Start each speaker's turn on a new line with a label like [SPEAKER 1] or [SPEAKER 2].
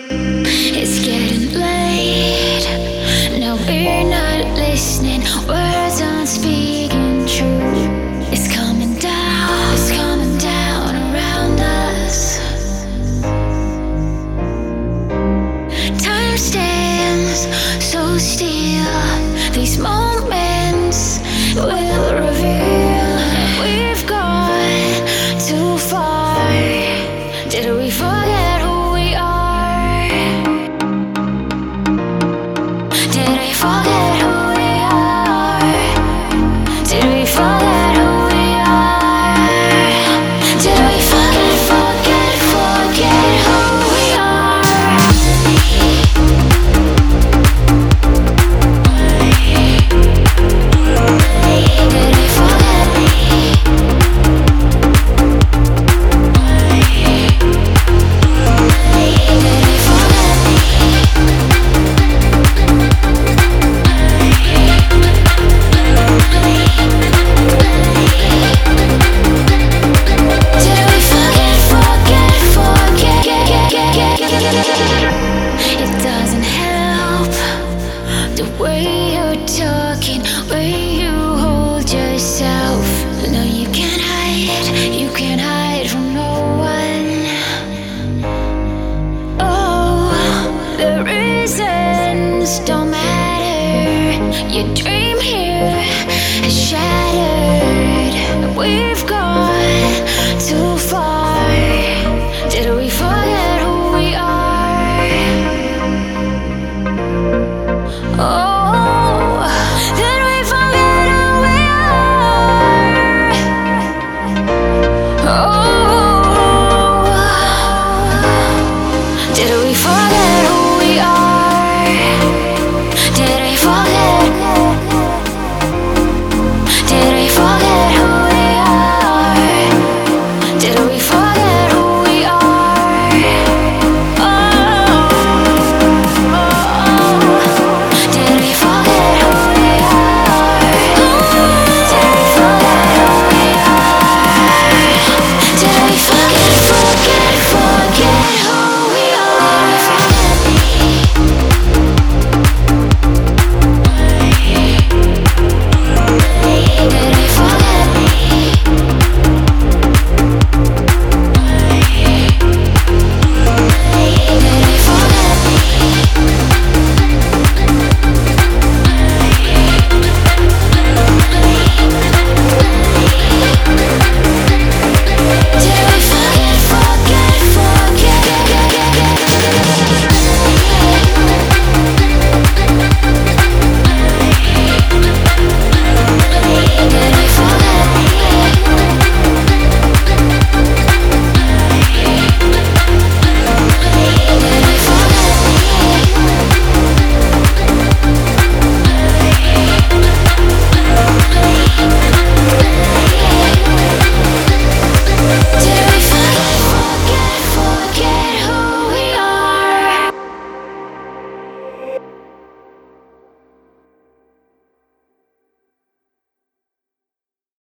[SPEAKER 1] It's getting late. No, we're not listening. Words aren't speaking true. It's coming down around us. Time stands so still. These moments will reveal we've gone too far. Did we forget who we are? Did we forget who we are? Did we forget who we are? Did we forget who we are? Did we forget? It doesn't help the way you're talking, way you hold yourself. No, you can't hide from no one. Oh, the reasons don't matter. You